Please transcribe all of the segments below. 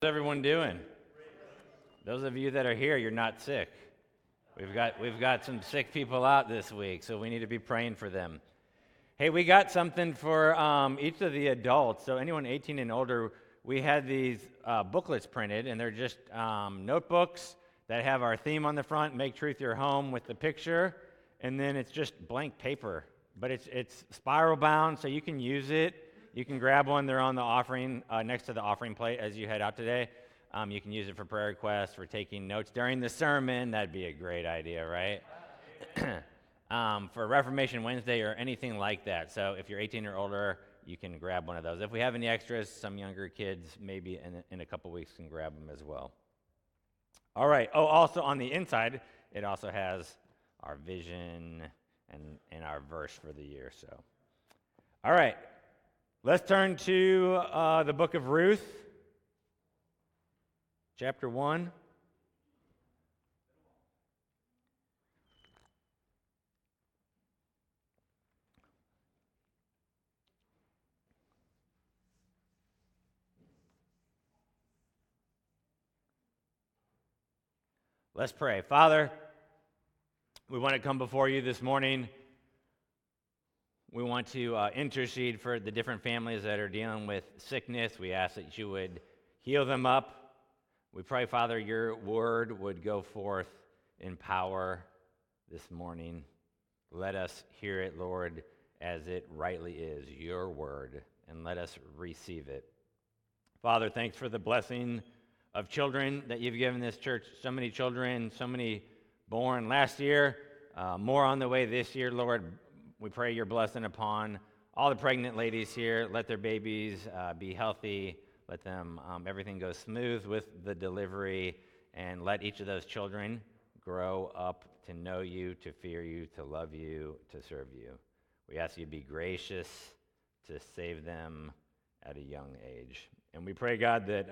How's everyone doing? Those of you that are here, you're not sick. We've got some sick people out this week, so we need to be praying for them. Hey, we got something for each of the adults. So anyone 18 and older, we had these booklets printed, and they're just notebooks that have our theme on the front, Make Truth Your Home, with the picture, and then it's just blank paper. But it's spiral bound, so you can use it. You can grab one. They're on the offering, next to the offering plate as you head out today. You can use it for prayer requests, for taking notes during the sermon. That'd be a great idea, right? For Reformation Wednesday or anything like that. So if you're 18 or older, you can grab one of those. If we have any extras, some younger kids maybe in a couple weeks can grab them as well. All right. Oh, also on the inside, it also has our vision and our verse for the year. So, all right. Let's turn to the book of Ruth, chapter 1. Let's pray. Father, we want to come before you this morning. We want to intercede for the different families that are dealing with sickness. We ask that you would heal them up. We pray, Father, your word would go forth in power this morning. Let us hear it, Lord, as it rightly is, your word, and let us receive it. Father, thanks for the blessing of children that you've given this church. So many children, so many born last year, more on the way this year, Lord. We pray your blessing upon all the pregnant ladies here. Let their babies be healthy. Let them, everything go smooth with the delivery. And let each of those children grow up to know you, to fear you, to love you, to serve you. We ask you to be gracious to save them at a young age. And we pray, God, that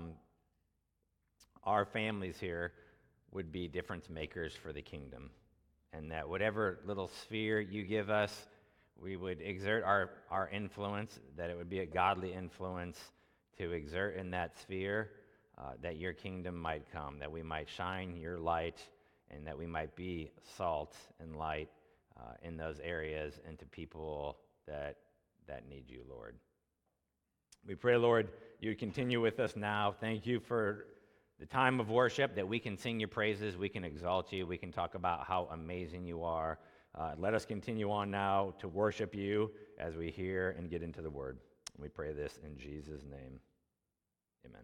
our families here would be difference makers for the kingdom. And that whatever little sphere you give us, we would exert our influence, that it would be a godly influence to exert in that sphere, that your kingdom might come, that we might shine your light, and that we might be salt and light in those areas and to people that need you, Lord. We pray, Lord, you would continue with us now. Thank you for the time of worship, that we can sing your praises, we can exalt you, we can talk about how amazing you are. Let us continue on now to worship you as we hear and get into the word. We pray this in Jesus' name. Amen.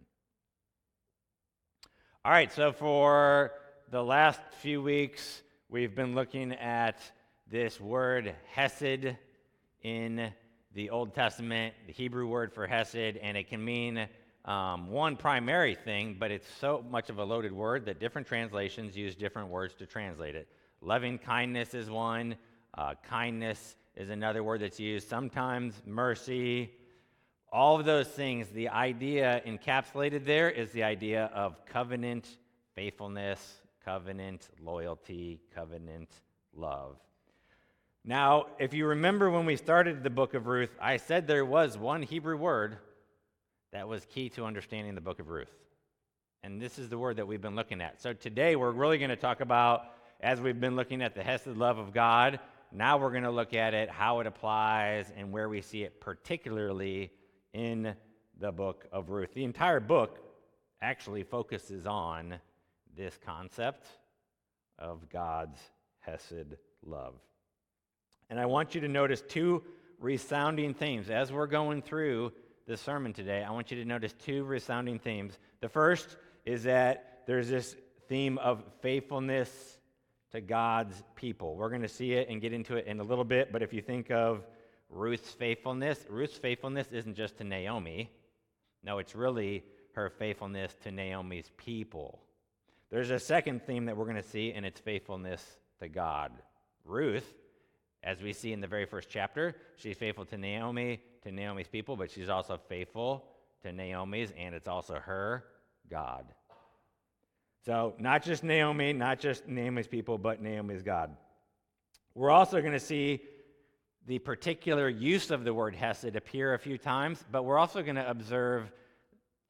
All right, so for the last few weeks, we've been looking at this word hesed in the Old Testament, the Hebrew word for hesed, and it can mean one primary thing, but it's so much of a loaded word that different translations use different words to translate it. Loving kindness is one. Kindness is another word that's used. Sometimes mercy. All of those things, the idea encapsulated there is the idea of covenant faithfulness, covenant loyalty, covenant love. Now, if you remember when we started the book of Ruth, I said there was one Hebrew word that was key to understanding the book of Ruth. And this is the word that we've been looking at. So today we're really going to talk about, as we've been looking at the hesed love of God, now we're going to look at it, how it applies, and where we see it particularly in the book of Ruth. The entire book actually focuses on this concept of God's hesed love. And I want you to notice two resounding themes as we're going through the sermon today. I want you to notice two resounding themes. The first is that there's this theme of faithfulness to God's people. We're going to see it and get into it in a little bit, but if you think of Ruth's faithfulness isn't just to Naomi. No, it's really her faithfulness to Naomi's people. There's a second theme that we're going to see, and it's faithfulness to God. Ruth, as we see in the very first chapter, she's faithful to Naomi's people, but she's also faithful to Naomi's, and it's also her God. So not just Naomi, not just Naomi's people, but Naomi's God. We're also going to see the particular use of the word hesed appear a few times, but we're also going to observe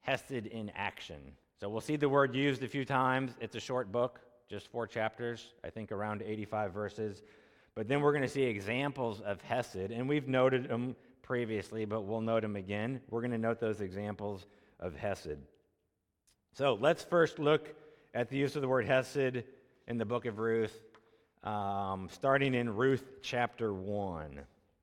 Hesed in action. So we'll see the word used a few times. It's a short book, just 4 chapters, I think around 85 verses. But then we're going to see examples of Hesed, and we've noted them previously, but we'll note them again. We're going to note those examples of Hesed. So let's first look at the use of the word Hesed in the book of Ruth, starting in Ruth chapter 1.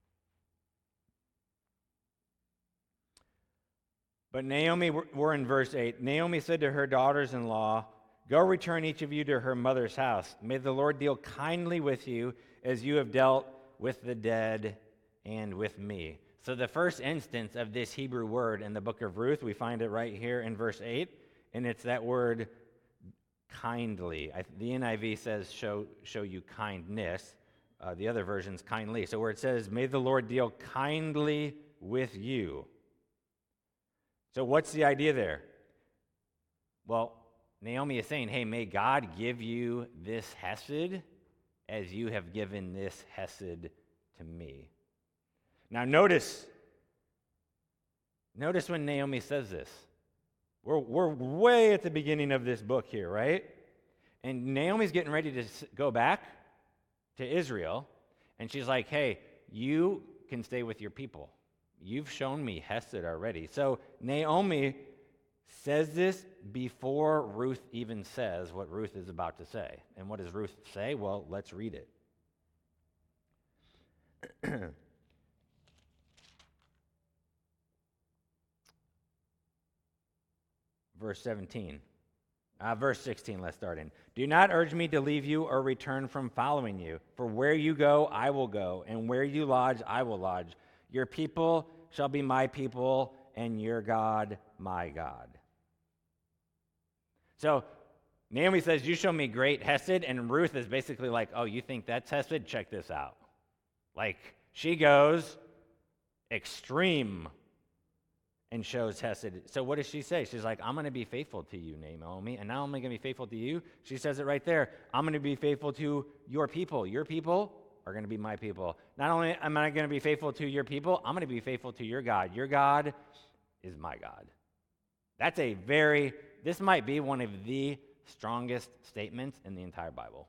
But Naomi, we're in verse 8. Naomi said to her daughters-in-law, "Go return each of you to her mother's house. May the Lord deal kindly with you as you have dealt with the dead and with me." So the first instance of this Hebrew word in the book of Ruth, we find it right here in verse 8, and it's that word kindly. The NIV says show you kindness. The other version's kindly. So where it says, "May the Lord deal kindly with you." So what's the idea there? Well, Naomi is saying, hey, may God give you this Hesed as you have given this Hesed to me. Now notice when Naomi says this. We're way at the beginning of this book here, right? And Naomi's getting ready to go back to Israel, and she's like, hey, you can stay with your people. You've shown me Hesed already. So Naomi says this before Ruth even says what Ruth is about to say. And what does Ruth say? Well, let's read it. Verse 16, let's start in. "Do not urge me to leave you or return from following you. For where you go, I will go, and where you lodge, I will lodge. Your people shall be my people, and your God, my God." So Naomi says, you show me great Hesed, and Ruth is basically like, oh, you think that's Hesed? Check this out. Like, she goes extreme and shows Hesed. So what does she say? She's like, I'm going to be faithful to you, Naomi, and not only going to be faithful to you, she says it right there, I'm going to be faithful to your people. Your people are going to be my people. Not only am I going to be faithful to your people, I'm going to be faithful to your God. Your God is my God. This might be one of the strongest statements in the entire Bible.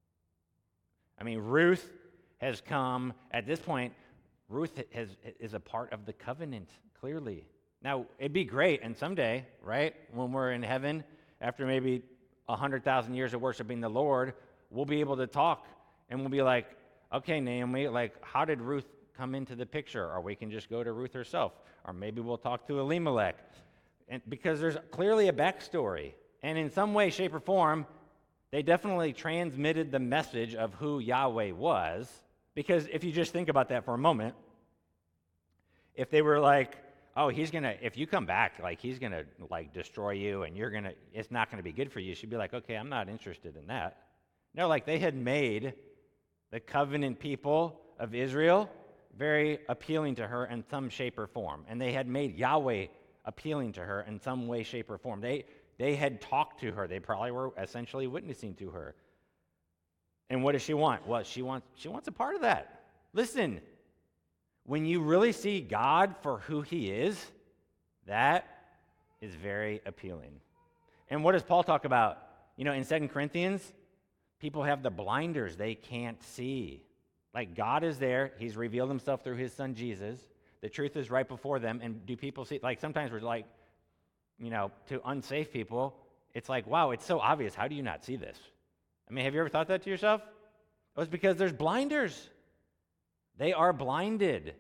I mean, Ruth has come, at this point, Ruth is a part of the covenant, clearly. Now, it'd be great, and someday, right, when we're in heaven, after maybe 100,000 years of worshiping the Lord, we'll be able to talk, and we'll be like, okay, Naomi, like, how did Ruth come into the picture? Or we can just go to Ruth herself. Or maybe we'll talk to Elimelech. And because there's clearly a backstory. And in some way, shape, or form, they definitely transmitted the message of who Yahweh was. Because if you just think about that for a moment, if they were like, oh, if you come back, like, he's gonna, like, destroy you, and it's not gonna be good for you, she'd be like, okay, I'm not interested in that. No, like, they had made the covenant people of Israel very appealing to her in some shape or form. And they had made Yahweh appealing to her in some way, shape, or form. They had talked to her. They probably were essentially witnessing to her. And what does she want? Well, she wants a part of that. Listen, when you really see God for who he is, that is very appealing. And what does Paul talk about? In 2 Corinthians, people have the blinders. They can't see. Like, God is there. He's revealed himself through his son, Jesus. The truth is right before them. And do people see? Like, sometimes we're like, to unsafe people, it's like, wow, it's so obvious. How do you not see this? I mean, have you ever thought that to yourself? It was because there's blinders. They are blinded.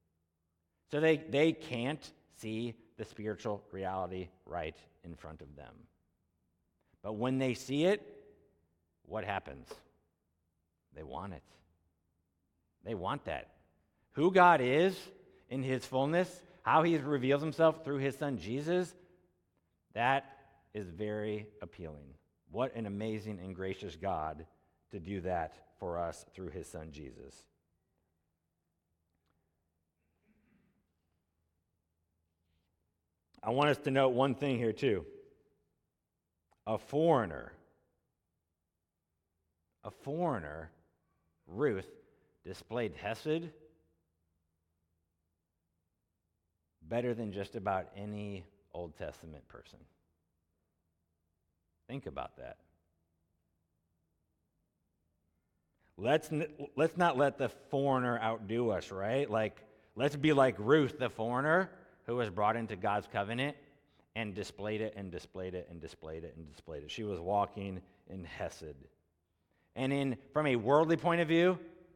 So they can't see the spiritual reality right in front of them. But when they see it, what happens? They want it. They want that. Who God is in his fullness, how he reveals himself through his son Jesus, that is very appealing. What an amazing and gracious God to do that for us through his son Jesus. I want us to note one thing here too. A foreigner, Ruth, displayed Hesed better than just about any Old Testament person. Think about that. Let's not let the foreigner outdo us, right? Like, let's be like Ruth, the foreigner, who was brought into God's covenant and displayed it and displayed it and displayed it and displayed it. She was walking in Hesed. And from a worldly point of view,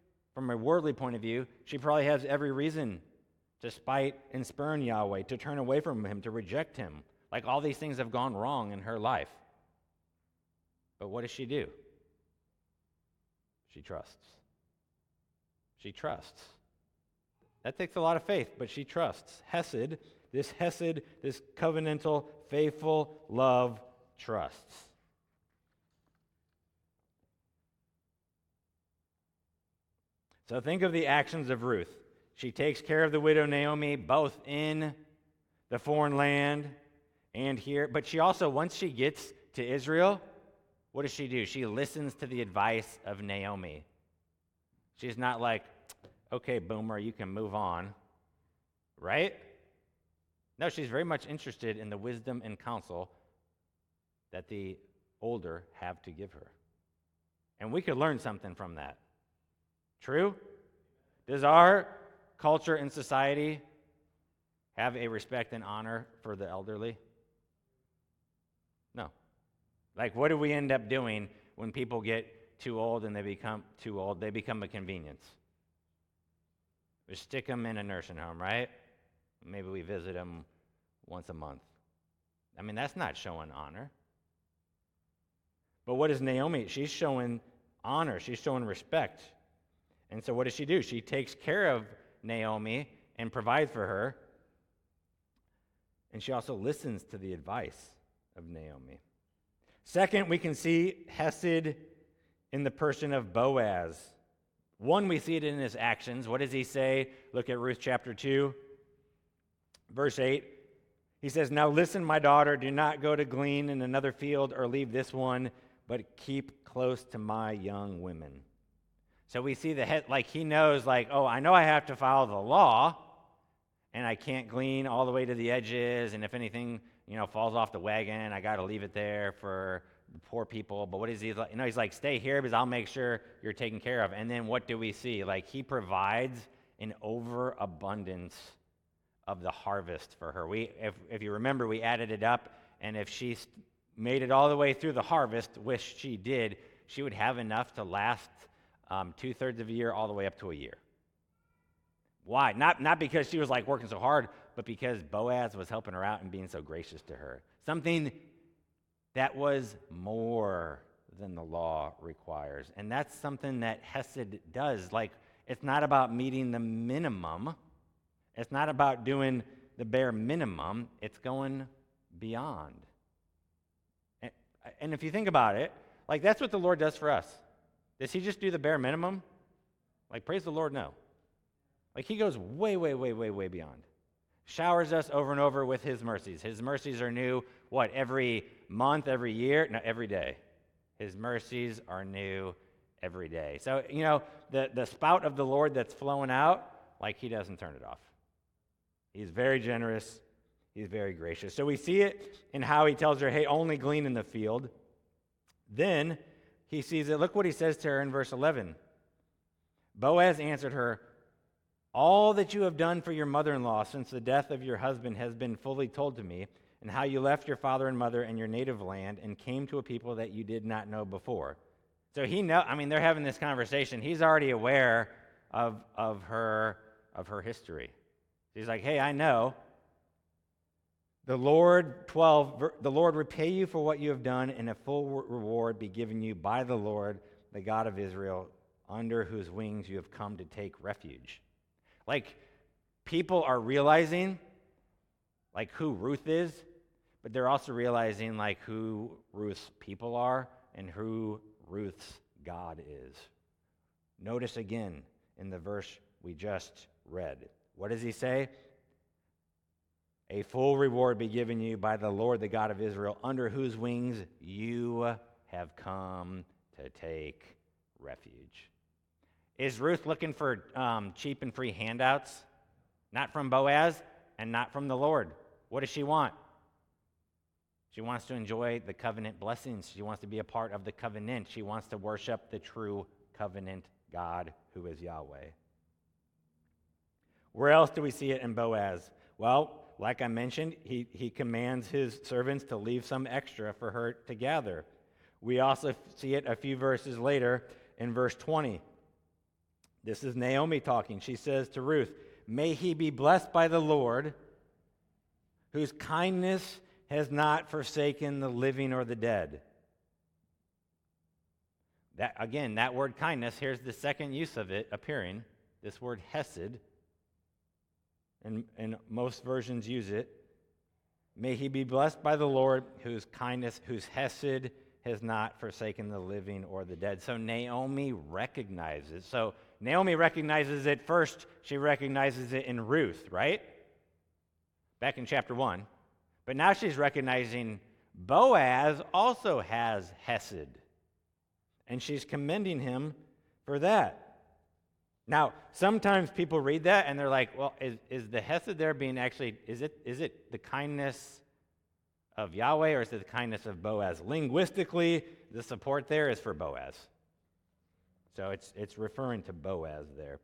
she probably has every reason to spite and spurn Yahweh, to turn away from him, to reject him. Like, all these things have gone wrong in her life. But what does she do? She trusts. She trusts. That takes a lot of faith, but she trusts. Hesed, this covenantal, faithful love, trusts. So think of the actions of Ruth. She takes care of the widow Naomi, both in the foreign land and here. But she also, once she gets to Israel, what does she do? She listens to the advice of Naomi. She's not like, okay, boomer, you can move on, right? No, she's very much interested in the wisdom and counsel that the older have to give her. And we could learn something from that. True? Does our culture and society have a respect and honor for the elderly? No. Like, what do we end up doing when people get too old and they become too old? They become a convenience. We stick them in a nursing home, right? Maybe we visit them once a month. I mean, that's not showing honor. But what is Naomi? She's showing honor. She's showing respect. And so what does she do? She takes care of Naomi and provides for her. And she also listens to the advice of Naomi. Second, we can see Hesed in the person of Boaz. One, we see it in his actions. What does he say? Look at Ruth chapter 2, verse 8. He says, "Now listen, my daughter, do not go to glean in another field or leave this one, but keep close to my young women." So we see he knows, oh, I know I have to follow the law, and I can't glean all the way to the edges, and if anything, falls off the wagon, I got to leave it there for the poor people. But what is he like? He's like, stay here because I'll make sure you're taken care of. And then what do we see? He provides an overabundance of the harvest for her. If you remember, we added it up, and if she made it all the way through the harvest, which she did, she would have enough to last 2/3 of a year all the way up to a year. Why? Not because she was working so hard, but because Boaz was helping her out and being so gracious to her. Something that was more than the law requires. And that's something that Hesed does. It's not about meeting the minimum. It's not about doing the bare minimum. It's going beyond. And if you think about it, that's what the Lord does for us. Does he just do the bare minimum? Praise the Lord, no. He goes way, way, way, way, way beyond. Showers us over and over with his mercies. His mercies are new, every month, every year? No, every day. His mercies are new every day. So, the spout of the Lord that's flowing out, he doesn't turn it off. He's very generous. He's very gracious. So we see it in how he tells her, hey, only glean in the field. Then he sees it. Look what he says to her in verse 11. Boaz answered her, "All that you have done for your mother-in-law since the death of your husband has been fully told to me, and how you left your father and mother and your native land and came to a people that you did not know before." So they're having this conversation. He's already aware of her history. He's like, hey, I know. The Lord, 12, the Lord repay you for what you have done, and a full reward be given you by the Lord, the God of Israel, under whose wings you have come to take refuge. People are realizing, who Ruth is, but they're also realizing, who Ruth's people are and who Ruth's God is. Notice again in the verse we just read. What does he say? A full reward be given you by the Lord, the God of Israel, under whose wings you have come to take refuge. Is Ruth looking for cheap and free handouts? Not from Boaz and not from the Lord. What does she want? She wants to enjoy the covenant blessings. She wants to be a part of the covenant. She wants to worship the true covenant God who is Yahweh. Where else do we see it in Boaz? Well, like I mentioned, he commands his servants to leave some extra for her to gather. We also see it a few verses later in verse 20. This is Naomi talking. She says to Ruth, "May he be blessed by the Lord, whose kindness has not forsaken the living or the dead." That word kindness, here's the second use of it appearing, this word hesed. And most versions use it. May he be blessed by the Lord, whose kindness, whose hesed has not forsaken the living or the dead. So Naomi recognizes. So Naomi recognizes it first. She recognizes it in Ruth, right? Back in chapter 1. But now she's recognizing Boaz also has hesed. And she's commending him for that. Now, sometimes people read that and they're like, well, is the hesed there being actually, is it the kindness of Yahweh or is it the kindness of Boaz? Linguistically, the support there is for Boaz. So it's referring to Boaz there.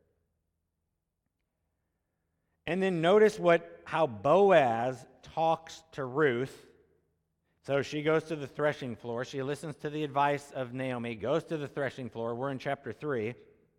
And then notice how Boaz talks to Ruth. So she goes to the threshing floor. She listens to the advice of Naomi, goes to the threshing floor. We're in chapter 3.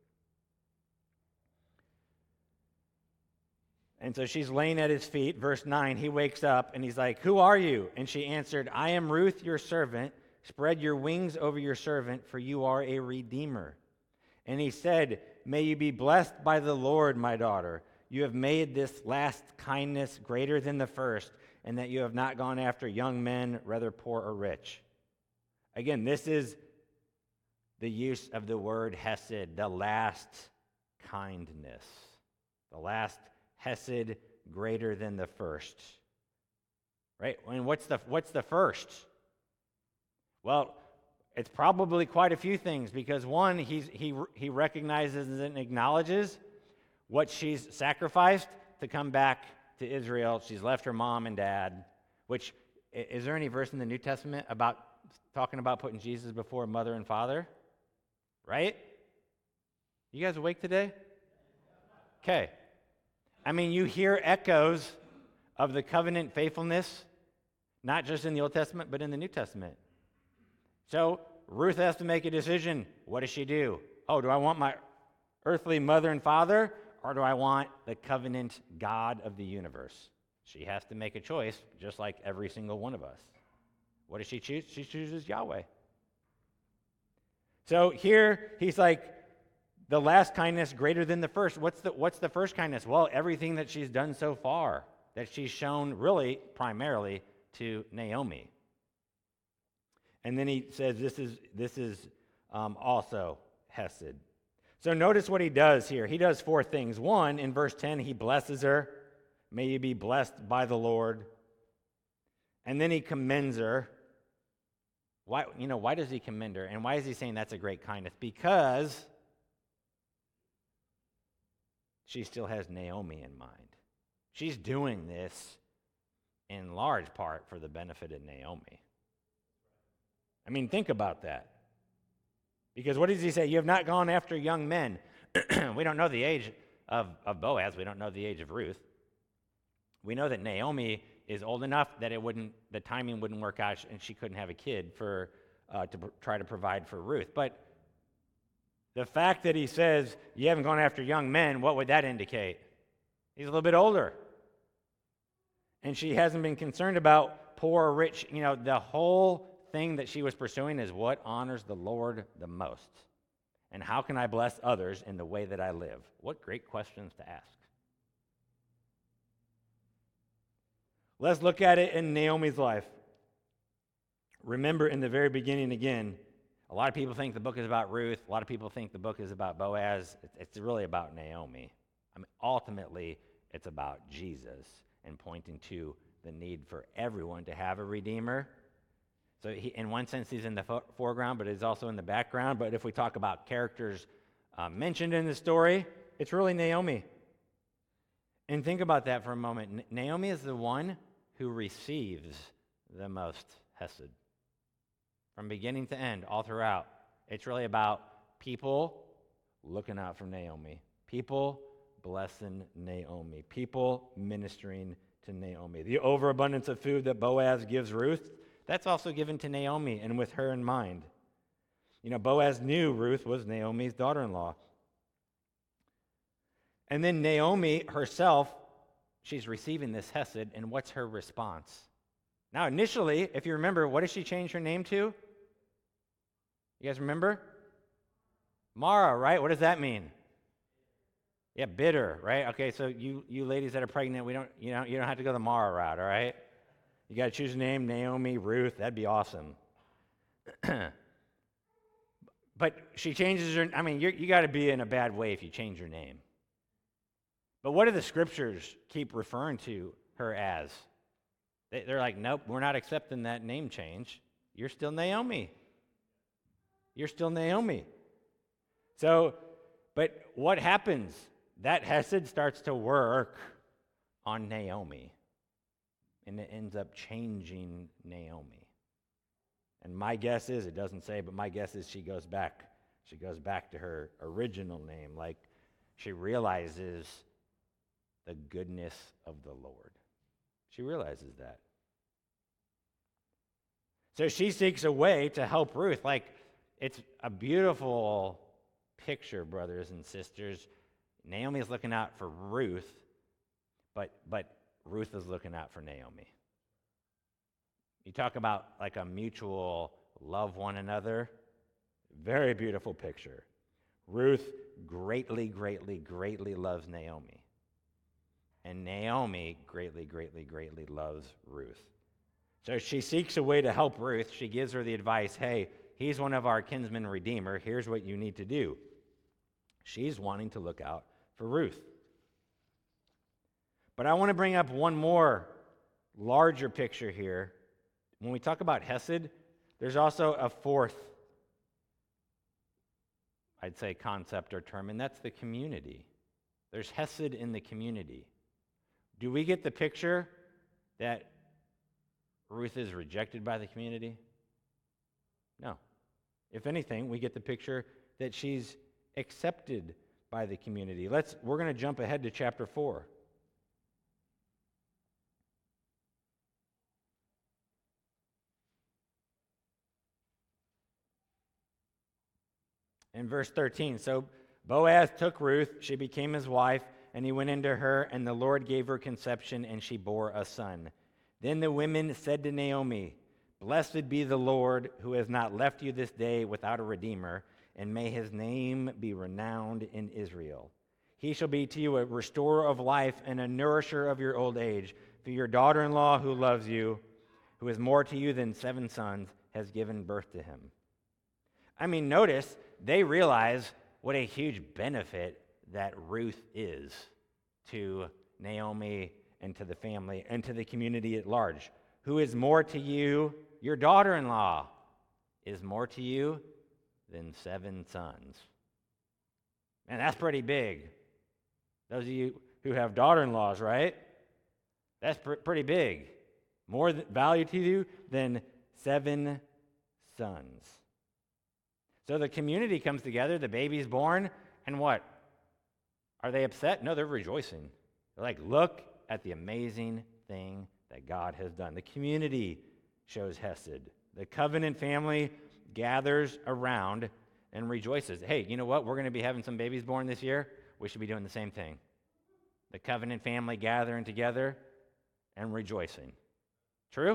And so she's laying at his feet. Verse 9, he wakes up and he's like, "Who are you?" And she answered, "I am Ruth, your servant. Spread your wings over your servant, for you are a redeemer." And he said, "May you be blessed by the Lord, my daughter. You have made this last kindness greater than the first, and that you have not gone after young men, whether poor or rich." Again, this is the use of the word hesed, the last kindness. The last hesed greater than the first. Right? And what's the first? Well, it's probably quite a few things, because one, he recognizes and acknowledges what she's sacrificed to come back to Israel. She's left her mom and dad, which, is there any verse in the New Testament about talking about putting Jesus before mother and father? Right? You guys awake today? Okay. I mean, you hear echoes of the covenant faithfulness, not just in the Old Testament, but in the New Testament. So Ruth has to make a decision. What does she do? Oh, do I want my earthly mother and father, or do I want the covenant God of the universe? She has to make a choice, just like every single one of us. What does she choose? She chooses Yahweh. So here he's like, the last kindness greater than the first. What's the first kindness? Well, everything that she's done so far, that she's shown really primarily to Naomi. And then he says this is also hesed. So notice what he does here. He does 4 things. 1, in verse 10, he blesses her. May you be blessed by the Lord. And then he commends her. Why does he commend her? And why is he saying that's a great kindness? Because she still has Naomi in mind. She's doing this in large part for the benefit of Naomi. I mean, think about that. Because what does he say? You have not gone after young men. We don't know the age of Boaz. We don't know the age of Ruth. We know that Naomi is old enough that the timing wouldn't work out, and she couldn't have a kid to try to provide for Ruth. But the fact that he says, you haven't gone after young men, what would that indicate? He's a little bit older. And she hasn't been concerned about poor or rich. The whole thing that she was pursuing is what honors the Lord the most. And how can I bless others in the way that I live? What great questions to ask. Let's look at it in Naomi's life. Remember, in the very beginning again, a lot of people think the book is about Ruth. A lot of people think the book is about Boaz. It's really about Naomi. I mean, ultimately, it's about Jesus and pointing to the need for everyone to have a Redeemer. So in one sense, he's in the foreground, but he's also in the background. But if we talk about characters mentioned in the story, it's really Naomi. And think about that for a moment. Naomi is the one who receives the most Hesed. From beginning to end, all throughout, it's really about people looking out for Naomi, people blessing Naomi, people ministering to Naomi. The overabundance of food that Boaz gives Ruth, that's also given to Naomi and with her in mind. Boaz knew Ruth was Naomi's daughter-in-law. And then Naomi herself, she's receiving this hesed, and what's her response? Now, initially, if you remember, what did she change her name to? You guys remember? Mara, right? What does that mean? Yeah, bitter, right? Okay, so you ladies that are pregnant, you don't have to go the Mara route, all right? You got to choose a name, Naomi, Ruth. That'd be awesome. But she changes her. I mean, you got to be in a bad way if you change your name. But what do the scriptures keep referring to her as? They're like, nope, we're not accepting that name change. You're still Naomi. You're still Naomi. So, but what happens? That hesed starts to work on Naomi. And it ends up changing Naomi. And my guess is, it doesn't say, but my guess is she goes back. She goes back to her original name. Like, she realizes the goodness of the Lord. She realizes that. So she seeks a way to help Ruth. Like, it's a beautiful picture, brothers and sisters. Naomi is looking out for Ruth, but Ruth is looking out for Naomi. You talk about like a mutual love one another. Very beautiful picture. Ruth greatly, greatly, greatly loves Naomi. And Naomi greatly, greatly, greatly loves Ruth. So she seeks a way to help Ruth. She gives her the advice, hey, he's one of our kinsman redeemer. Here's what you need to do. She's wanting to look out for Ruth. But I want to bring up one more larger picture here. When we talk about Hesed, there's also a fourth, I'd say, concept or term, and that's the community. There's Hesed in the community. Do we get the picture that Ruth is rejected by the community? No. If anything, we get the picture that she's accepted by the community. We're going to jump ahead to chapter 4. In verse 13, so Boaz took Ruth, she became his wife, and he went into her, and the Lord gave her conception, and she bore a son. Then the women said to Naomi, "Blessed be the Lord, who has not left you this day without a redeemer, and may his name be renowned in Israel. He shall be to you a restorer of life and a nourisher of your old age. For your daughter-in-law who loves you, who is more to you than 7 sons, has given birth to him." I mean, notice, they realize what a huge benefit that Ruth is to Naomi and to the family and to the community at large. Who is more to you? Your daughter-in-law is more to you than 7 sons. And that's pretty big. Those of you who have daughter-in-laws, right? That's pretty big. More value to you than 7 sons. So the community comes together, the baby's born, and what? Are they upset? No, they're rejoicing. They're like, look at the amazing thing that God has done. The community shows Hesed. The covenant family gathers around and rejoices. Hey, you know what? We're going to be having some babies born this year. We should be doing the same thing. The covenant family gathering together and rejoicing. True?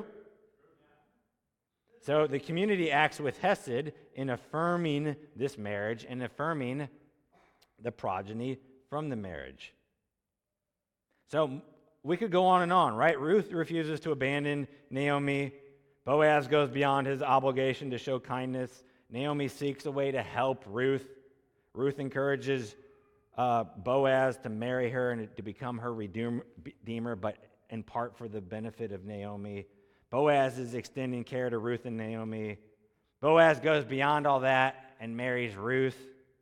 So the community acts with Hesed in affirming this marriage and affirming the progeny from the marriage. So we could go on, right? Ruth refuses to abandon Naomi. Boaz goes beyond his obligation to show kindness. Naomi seeks a way to help Ruth. Ruth encourages Boaz to marry her and to become her redeemer, but in part for the benefit of Naomi. Boaz is extending care to Ruth and Naomi. Boaz goes beyond all that and marries Ruth.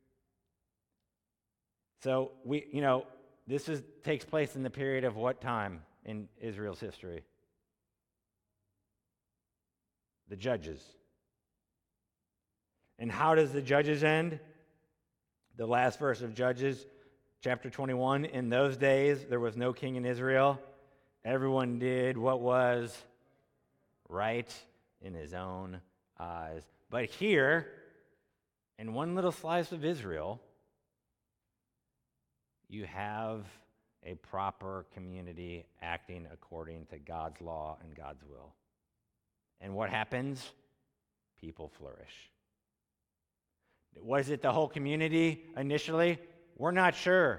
So this takes place in the period of what time in Israel's history? the judges. And how does the judges end? The last verse of Judges, chapter 21, in those days there was no king in Israel. Everyone did what was right in his own eyes. But here, in one little slice of Israel, you have a proper community acting according to God's law and God's will. And what happens? People flourish. Was it the whole community initially? We're not sure.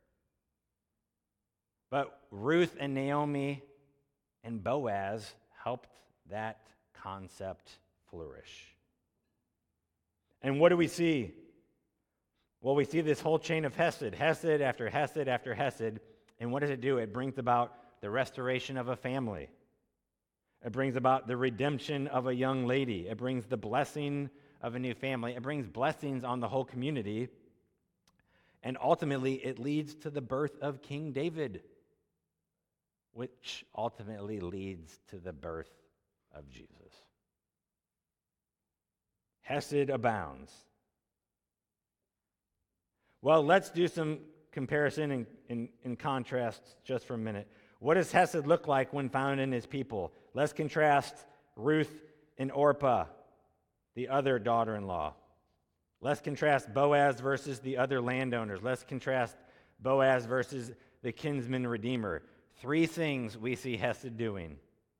But Ruth and Naomi and Boaz helped that concept flourish. And what do we see? Well, we see this whole chain of Hesed after Hesed after Hesed. And what does it do? It brings about the restoration of a family. It brings about the redemption of a young lady. It brings the blessing of a new family. It brings blessings on the whole community. And ultimately, it leads to the birth of King David, which ultimately leads to the birth of Jesus. Hesed abounds. Well, let's do some comparison and contrast just for a minute. What does Hesed look like when found in his people? Let's contrast Ruth and Orpah, the other daughter-in-law. Let's contrast Boaz versus the other landowners. Let's contrast Boaz versus the kinsman redeemer. 3 things we see Hesed doing.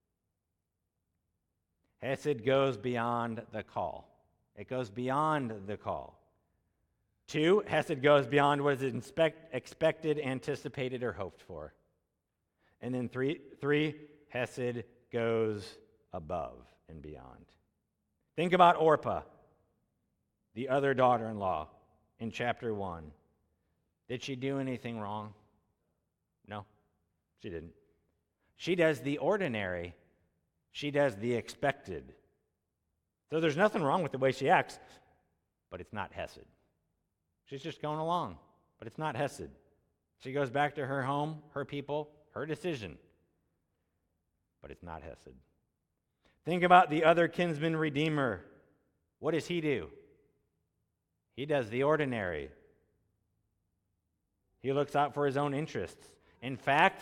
Hesed goes beyond the call. It goes beyond the call. 2, Hesed goes beyond what is expected, anticipated, or hoped for. And then 3, Hesed goes above and beyond. Think about Orpah, the other daughter-in-law, in chapter 1. Did she do anything wrong? No, she didn't. She does the ordinary. She does the expected. So there's nothing wrong with the way she acts, but it's not Hesed. She's just going along, but it's not Hesed. She goes back to her home, her people, her decision, but it's not Hesed. Think about the other kinsman redeemer. What does he do? He does the ordinary. He looks out for his own interests. In fact,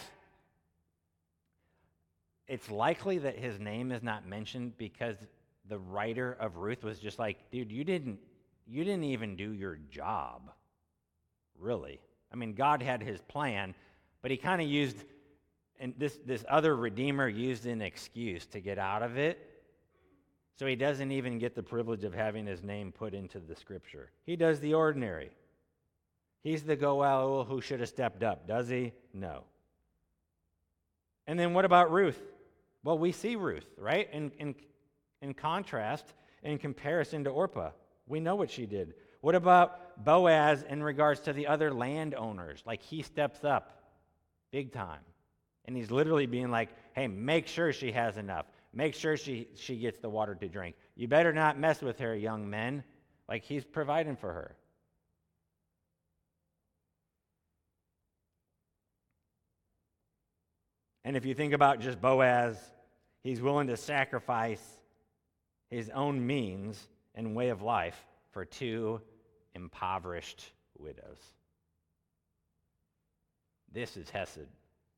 it's likely that his name is not mentioned because the writer of Ruth was just like, dude, you didn't even do your job, really. I mean, God had his plan, but he kind of used, and this other redeemer used an excuse to get out of it. So he doesn't even get the privilege of having his name put into the scripture. He does the ordinary. He's the Goel who should have stepped up, does he? No. And then what about Ruth? Well, we see Ruth, right? In contrast, in comparison to Orpah. We know what she did. What about Boaz in regards to the other landowners? Like, he steps up big time. And he's literally being like, hey, make sure she has enough. Make sure she gets the water to drink. You better not mess with her, young men. Like, he's providing for her. And if you think about just Boaz, he's willing to sacrifice his own means and way of life for 2 impoverished widows. This is Hesed.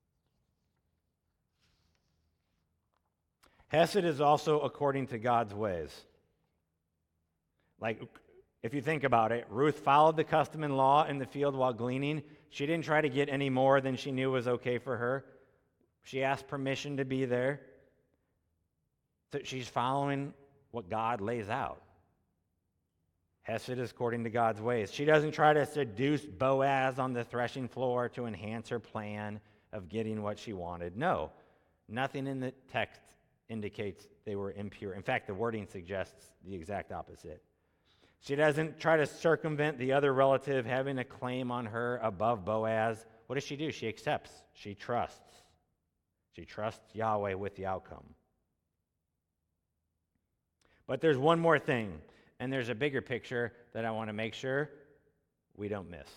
Hesed is also according to God's ways. Like, if you think about it, Ruth followed the custom and law in the field while gleaning. She didn't try to get any more than she knew was okay for her. She asked permission to be there. So she's following what God lays out. Hesed is according to God's ways. She doesn't try to seduce Boaz on the threshing floor to enhance her plan of getting what she wanted. No, nothing in the text indicates they were impure. In fact, the wording suggests the exact opposite. She doesn't try to circumvent the other relative having a claim on her above Boaz. What does she do? She accepts. She trusts. She trusts Yahweh with the outcome. But there's one more thing, and there's a bigger picture that I want to make sure we don't miss.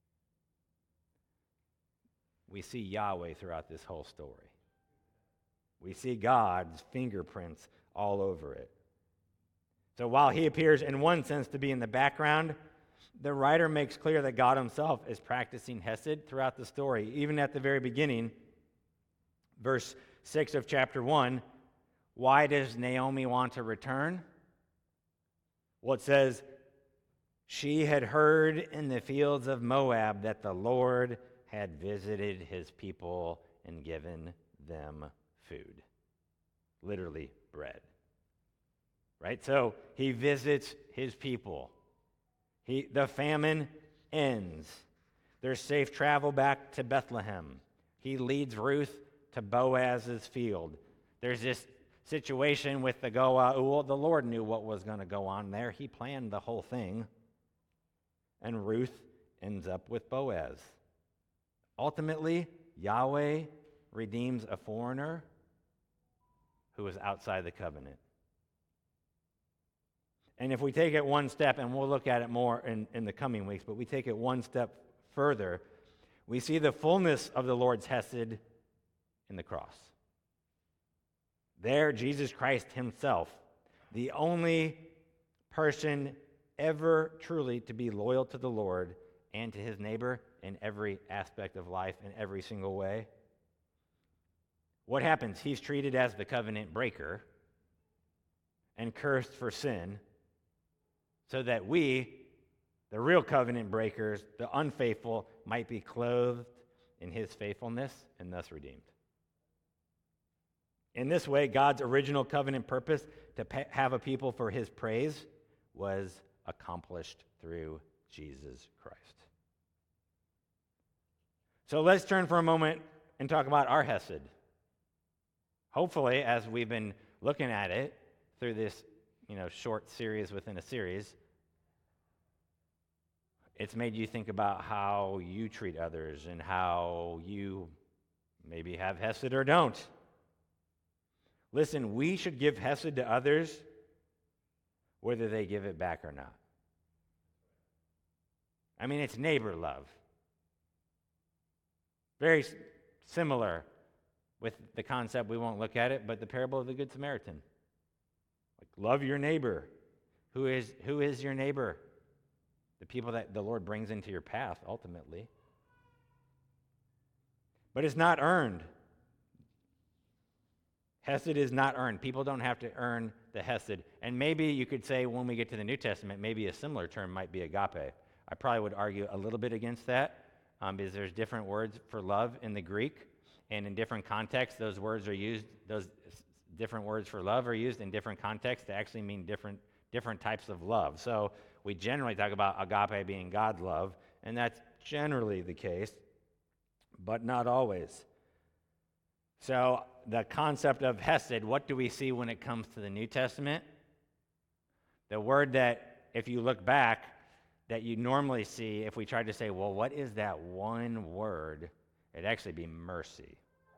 We see Yahweh throughout this whole story. We see God's fingerprints all over it. So while he appears in one sense to be in the background, the writer makes clear that God himself is practicing hesed throughout the story. Even at the very beginning, verse 6 of chapter 1, why does Naomi want to return? Well, it says, she had heard in the fields of Moab that the Lord had visited his people and given them food. Literally, bread. Right? So he visits his people. The famine ends. There's safe travel back to Bethlehem. He leads Ruth to Boaz's field. There's this situation with the Goa'uld. The Lord knew what was going to go on there. He planned the whole thing. And Ruth ends up with Boaz. Ultimately, Yahweh redeems a foreigner who is outside the covenant. And if we take it one step, and we'll look at it more in the coming weeks, but we take it one step further, we see the fullness of the Lord's hesed in the cross. There, Jesus Christ himself, the only person ever truly to be loyal to the Lord and to his neighbor in every aspect of life, in every single way. What happens? He's treated as the covenant breaker and cursed for sin, so that we, the real covenant breakers, the unfaithful, might be clothed in his faithfulness and thus redeemed. In this way, God's original covenant purpose to have a people for his praise was accomplished through Jesus Christ. So let's turn for a moment and talk about our hesed. Hopefully, as we've been looking at it through this short series within a series, it's made you think about how you treat others and how you maybe have hesed or don't. Listen, we should give hesed to others whether they give it back or not. I mean, it's neighbor love. Very similar with the concept, we won't look at it, but the parable of the Good Samaritan. Like, love your neighbor. Who is your neighbor? The people that the Lord brings into your path, ultimately. But it's not earned. Hesed is not earned. People don't have to earn the hesed. And maybe you could say when we get to the New Testament, maybe a similar term might be agape. I probably would argue a little bit against that because there's different words for love in the Greek. And in different contexts, those different words for love are used in different contexts to actually mean different types of love. So we generally talk about agape being God's love, and that's generally the case, but not always. So the concept of hesed, what do we see when it comes to the New Testament? The word that, if you look back, that you normally see, if we tried to say, well, what is that one word? It'd actually be mercy.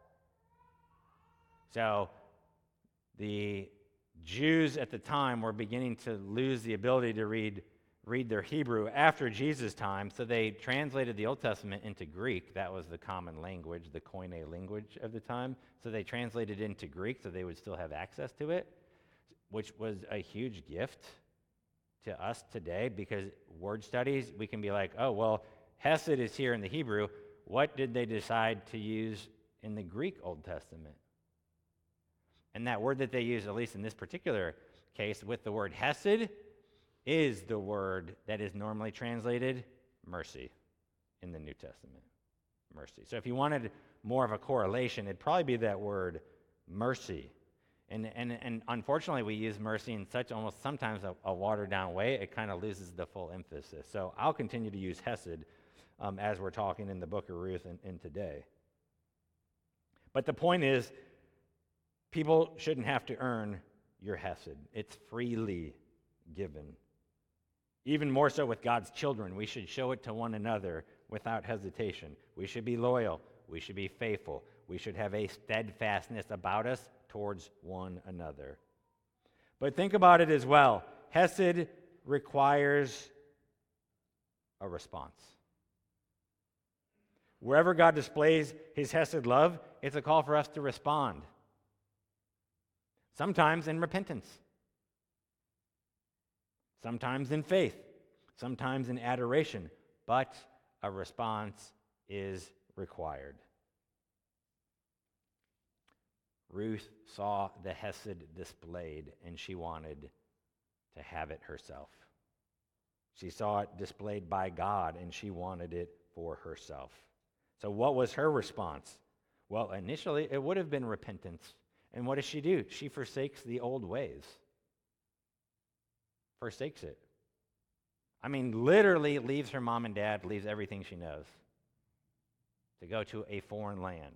So the Jews at the time were beginning to lose the ability to read their Hebrew after Jesus' time, so they translated the Old Testament into Greek. That was the common language, the Koine language of the time. So they translated it into Greek so they would still have access to it, which was a huge gift to us today, because word studies, we can be like, oh, well, hesed is here in the Hebrew. What did they decide to use in the Greek Old Testament? And that word that they use, at least in this particular case, with the word hesed, is the word that is normally translated mercy in the New Testament. Mercy. So if you wanted more of a correlation, it'd probably be that word mercy. And unfortunately, we use mercy in such almost sometimes a watered-down way, it kind of loses the full emphasis. So I'll continue to use hesed as we're talking in the book of Ruth and today. But the point is, people shouldn't have to earn your hesed. It's freely given. Even more so with God's children, we should show it to one another without hesitation. We should be loyal. We should be faithful. We should have a steadfastness about us towards one another. But think about it as well. Hesed requires a response. Wherever God displays his hesed love, it's a call for us to respond. sometimes in repentance, sometimes in faith, sometimes in adoration, but a response is required. Ruth saw the hesed displayed, and she wanted to have it herself. She saw it displayed by God, and she wanted it for herself. So what was her response? Well, initially, it would have been repentance. And what does she do? She forsakes the old ways. Forsakes it. I mean, literally leaves her mom and dad, leaves everything she knows to go to a foreign land.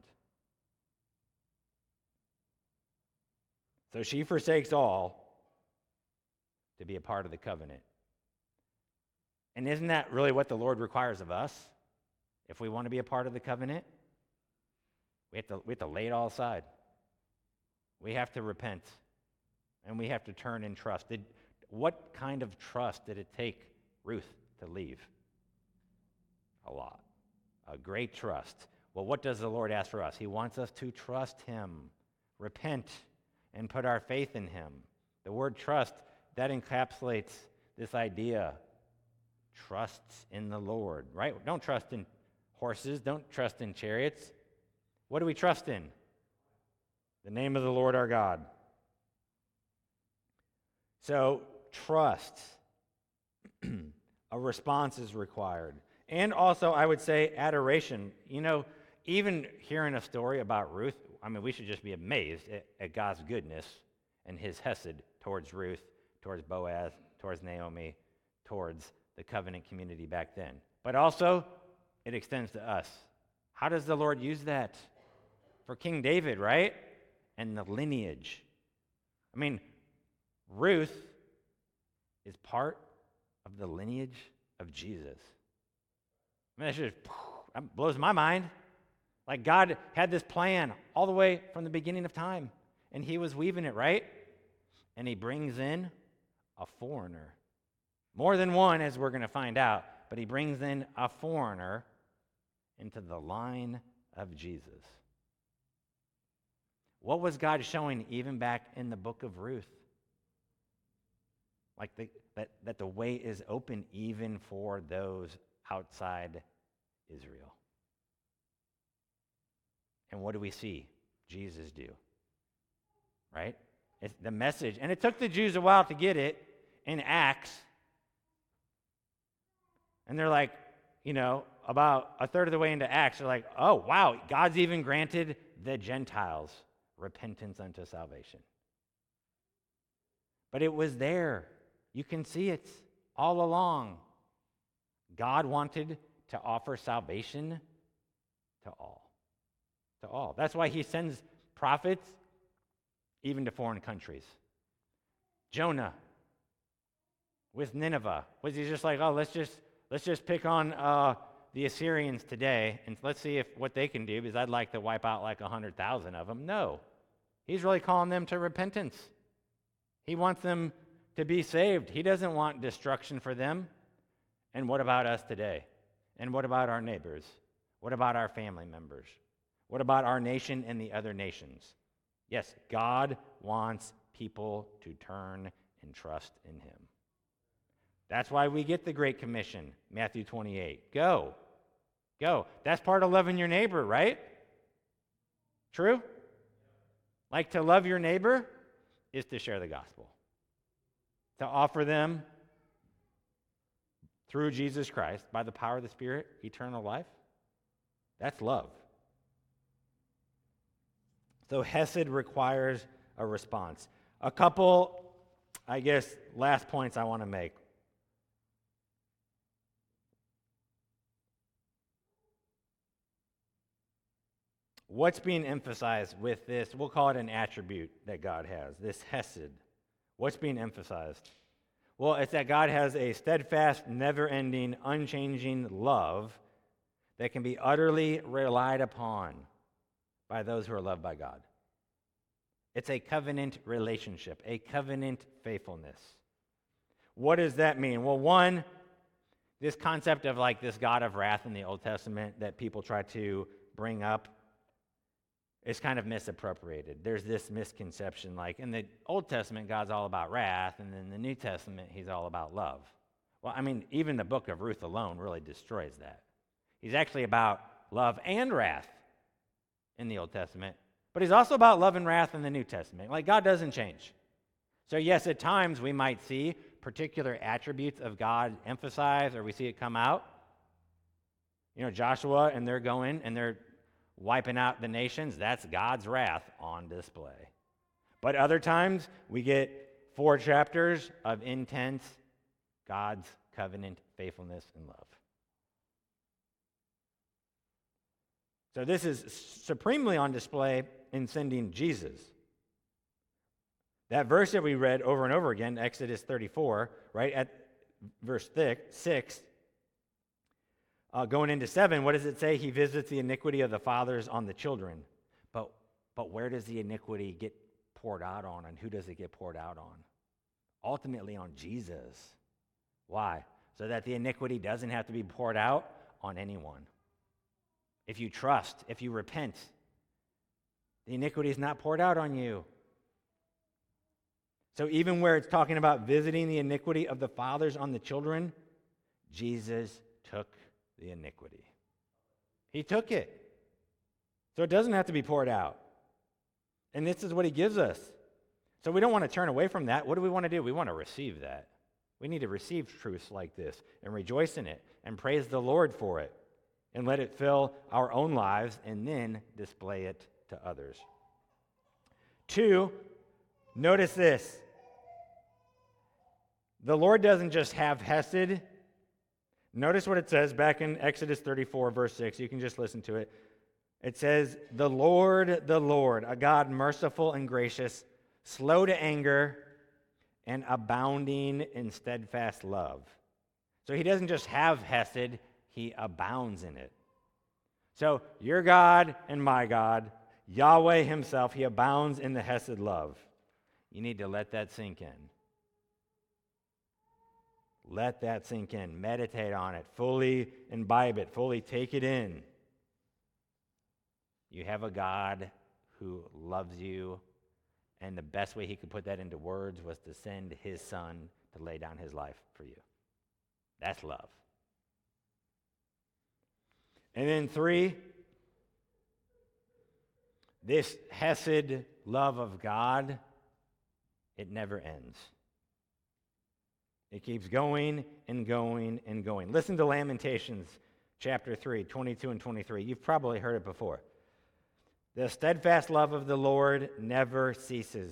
So she forsakes all to be a part of the covenant. And isn't that really what the Lord requires of us? If we want to be a part of the covenant, we have to lay it all aside. We have to repent, and we have to turn in trust. What kind of trust did it take Ruth to leave? A lot. A great trust. Well, what does the Lord ask for us? He wants us to trust him, repent, and put our faith in him. The word trust, that encapsulates this idea. Trusts in the Lord, right? Don't trust in horses. Don't trust in chariots. What do we trust in? The name of the Lord our God. So, trust. A response is required. And also, I would say adoration. You know, even hearing a story about Ruth, I mean, we should just be amazed at God's goodness and his hesed towards Ruth, towards Boaz, towards Naomi, towards the covenant community back then. But also, it extends to us. How does the Lord use that? For King David, right? And the lineage. I mean, Ruth is part of the lineage of Jesus. I mean, that blows my mind. Like God had this plan all the way from the beginning of time, and he was weaving it, right? And he brings in a foreigner. More than one, as we're going to find out, but he brings in a foreigner into the line of Jesus. What was God showing even back in the book of Ruth? Like that the way is open even for those outside Israel. And what do we see Jesus do? Right? It's the message. And it took the Jews a while to get it in Acts. And they're like, you know, about a third of the way into Acts, they're like, oh, wow, God's even granted the Gentiles repentance unto salvation. But it was there. You can see it all along. God wanted to offer salvation to all. To all. That's why he sends prophets even to foreign countries. Jonah with Nineveh, was he just like, oh, let's just pick on the Assyrians today, and let's see what they can do, because I'd like to wipe out like 100,000 of them. No. He's really calling them to repentance. He wants them to be saved. He doesn't want destruction for them. And what about us today? And what about our neighbors? What about our family members? What about our nation and the other nations? Yes, God wants people to turn and trust in him. That's why we get the Great Commission, Matthew 28. Go. Go. That's part of loving your neighbor, right? True? Like to love your neighbor is to share the gospel. To offer them, through Jesus Christ, by the power of the Spirit, eternal life. That's love. So Hesed requires a response. A couple, I guess, last points I want to make. What's being emphasized with this? We'll call it an attribute that God has, this Hesed. What's being emphasized? Well, it's that God has a steadfast, never-ending, unchanging love that can be utterly relied upon by those who are loved by God. It's a covenant relationship, a covenant faithfulness. What does that mean? Well, one, this concept of like this God of wrath in the Old Testament that people try to bring up, is kind of misappropriated. There's this misconception, like in the Old Testament, God's all about wrath, and in the New Testament, he's all about love. Well, I mean, even the book of Ruth alone really destroys that. He's actually about love and wrath in the Old Testament, but he's also about love and wrath in the New Testament. Like, God doesn't change. So yes, at times we might see particular attributes of God emphasized, or we see it come out. You know, Joshua, and they're going, and they're wiping out the nations. That's God's wrath on display. But other times, we get 4 chapters of intense God's covenant faithfulness and love. So this is supremely on display in sending Jesus. That verse that we read over and over again, Exodus 34, right at verse 6, going into 7, what does it say? He visits the iniquity of the fathers on the children. But where does the iniquity get poured out on, and who does it get poured out on? Ultimately on Jesus. Why? So that the iniquity doesn't have to be poured out on anyone. If you trust, if you repent, the iniquity is not poured out on you. So even where it's talking about visiting the iniquity of the fathers on the children, Jesus took the iniquity. He took it. So it doesn't have to be poured out. And this is what he gives us. So we don't want to turn away from that. What do we want to do? We want to receive that. We need to receive truths like this and rejoice in it and praise the Lord for it and let it fill our own lives and then display it to others. 2, notice this. The Lord doesn't just have hesed. Notice what it says back in Exodus 34, verse 6. You can just listen to it. It says, the Lord, a God merciful and gracious, slow to anger, and abounding in steadfast love. So he doesn't just have hesed, he abounds in it. So your God and my God, Yahweh himself, he abounds in the hesed love. You need to let that sink in. Let that sink in. Meditate on it. Fully imbibe it. Fully take it in. You have a God who loves you, and the best way he could put that into words was to send his son to lay down his life for you. That's love. And then 3, this hesed love of God, it never ends. It keeps going and going and going. Listen to Lamentations chapter 3, 22 and 23. You've probably heard it before. The steadfast love of the Lord never ceases.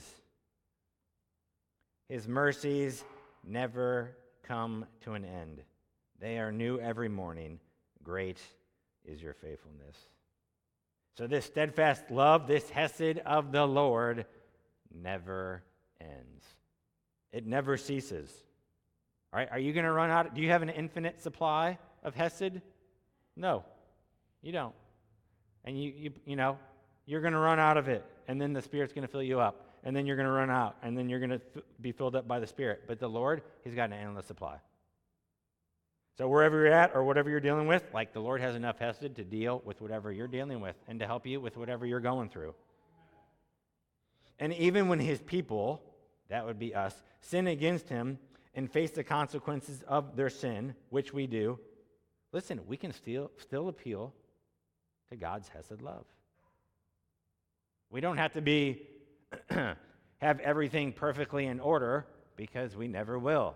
His mercies never come to an end. They are new every morning. Great is your faithfulness. So this steadfast love, this hesed of the Lord, never ends. It never ceases. All right, are you going to run out? Do you have an infinite supply of hesed? No, you don't. And you know, you're going to run out of it, and then the Spirit's going to fill you up, and then you're going to run out, and then you're going to be filled up by the Spirit. But the Lord, he's got an endless supply. So wherever you're at or whatever you're dealing with, like the Lord has enough hesed to deal with whatever you're dealing with and to help you with whatever you're going through. And even when his people, that would be us, sin against him and face the consequences of their sin, which we do, listen, we can still appeal to God's hesed love. We don't have to be have everything perfectly in order, because we never will.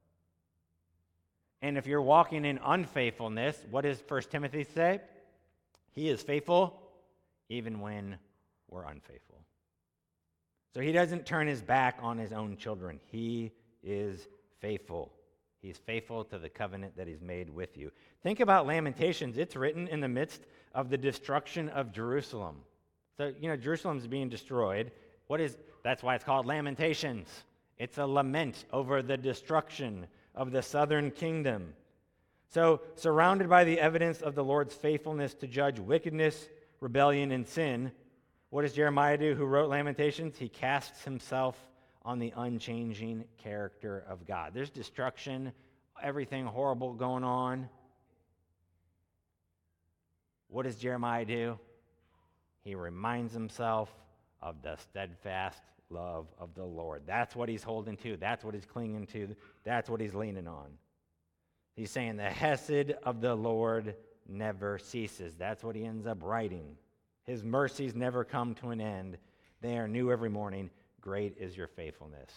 And if you're walking in unfaithfulness, what does 1 Timothy say? He is faithful even when we're unfaithful. So he doesn't turn his back on his own children. He is faithful. He's faithful to the covenant that he's made with you. Think about Lamentations. It's written in the midst of the destruction of Jerusalem. So, Jerusalem's being destroyed. That's why it's called Lamentations. It's a lament over the destruction of the southern kingdom. So, surrounded by the evidence of the Lord's faithfulness to judge wickedness, rebellion, and sin, what does Jeremiah do, who wrote Lamentations? He casts himself on the unchanging character of God. There's destruction, everything horrible going on. What does Jeremiah do? he reminds himself of the steadfast love of the Lord. That's what he's holding to. That's what he's clinging to. That's what he's leaning on. He's saying the hesed of the Lord never ceases. That's what he ends up writing. His mercies never come to an end. They are new every morning. Great is your faithfulness.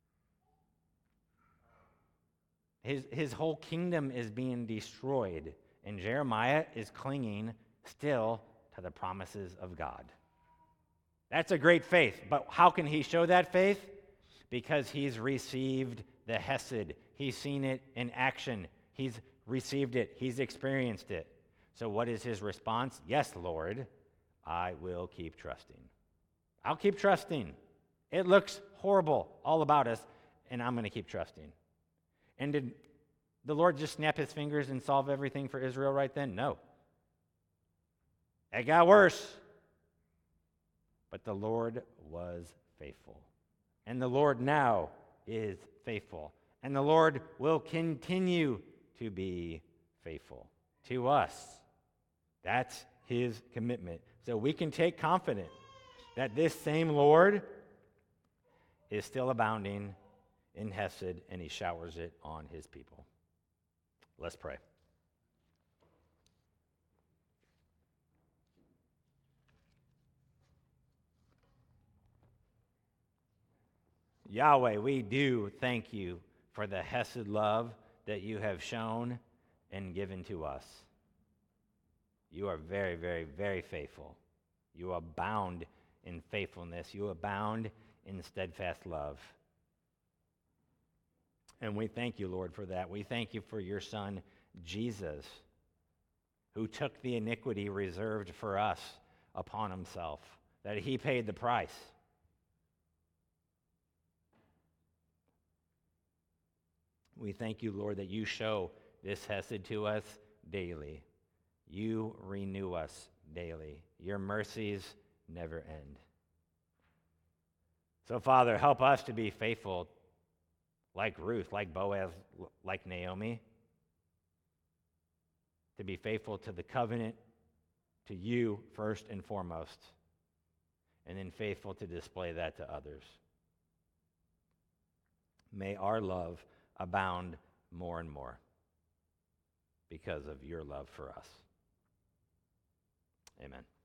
His whole kingdom is being destroyed, and Jeremiah is clinging still to the promises of God. That's a great faith, but how can he show that faith? Because he's received the hesed. He's seen it in action. He's received it. He's experienced it. So what is his response? Yes, Lord, I will keep trusting. I'll keep trusting. It looks horrible all about us, and I'm going to keep trusting. And did the Lord just snap his fingers and solve everything for Israel right then? No. It got worse. But the Lord was faithful. And the Lord now is faithful. And the Lord will continue to be faithful to us. That's his commitment. So we can take confidence that this same Lord is still abounding in hesed, and he showers it on his people. Let's pray. Yahweh, we do thank you for the hesed love that you have shown and given to us. You are very, very, very faithful. You abound in faithfulness. You abound in steadfast love. And we thank you, Lord, for that. We thank you for your Son, Jesus, who took the iniquity reserved for us upon himself, that he paid the price. We thank you, Lord, that you show this hesed to us daily. You renew us daily. Your mercies never end. So, Father, help us to be faithful like Ruth, like Boaz, like Naomi, to be faithful to the covenant, to you first and foremost, and then faithful to display that to others. May our love abound more and more because of your love for us. Amen.